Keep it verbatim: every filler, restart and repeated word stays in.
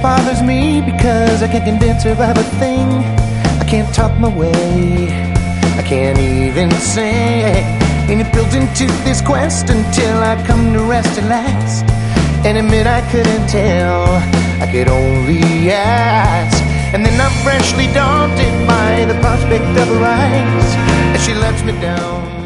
bothers me because I can't convince her of a thing. I can't talk my way, I can't even sing. And it built into this quest until I come to rest at last and admit I couldn't tell, I could only ask. And then I'm freshly daunted by the prospect of her eyes as she lets me down.